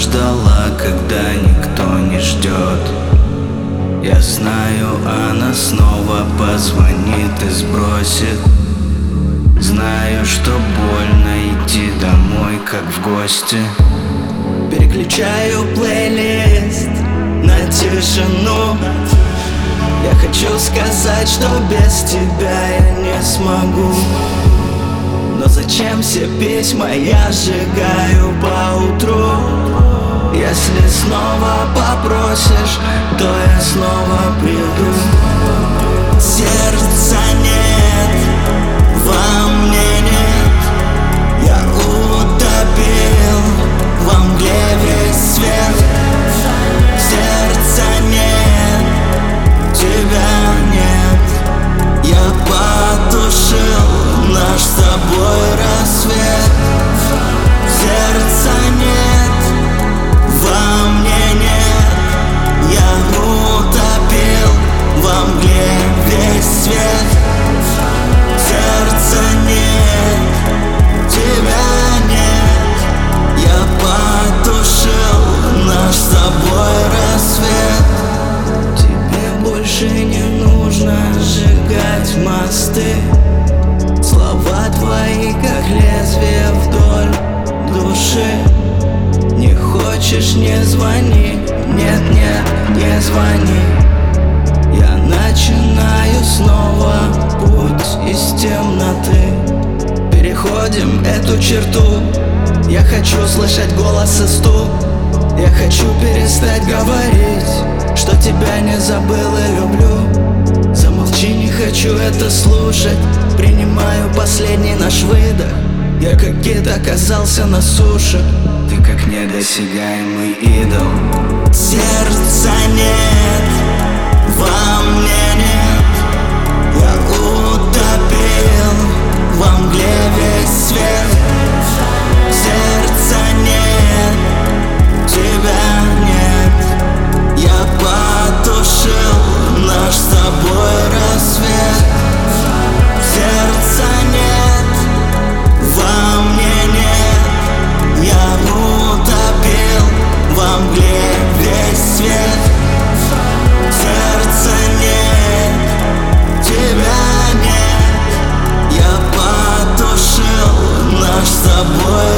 ждала, когда никто не ждет. Я знаю, она снова позвонит и сбросит. Знаю, что больно идти домой, как в гости. Переключаю плейлист на тишину. Я хочу сказать, что без тебя я не смогу. Но зачем все письма я сжигаю поутру? Если снова попросишь, то я снова приду. Сердца нет, во мне нет. Я утопил во мгле весь свет. Сердца нет, тебя нет. Я потушил наш с тобой рассвет. Сердца нет, во мне нет. Я утопил во мгле весь свет. Сердца нет, тебя нет. Я потушил наш с тобой рассвет. Тебе больше не нужно сжигать мосты. Слова твои, как лезвие вдоль души. Не хочешь — не звони. Нет, нет, не звони. Я начинаю снова путь из темноты. Переходим эту черту. Я хочу слышать голос и стук. Я хочу перестать говорить, что тебя не забыл и люблю. Замолчи, не хочу это слушать. Принимаю последний наш выдох. Я как кит оказался на суше. Ты как недосягаемый идол. Сердца нет, во мне нет. Я утопил во мгле весь свет. Сердца нет, тебя нет. Я потушил наш с тобой рассвет. Сердца нет, во мне нет. Я утопил во мгле весь свет. Сердца нет, тебя нет. Я потушил наш с тобой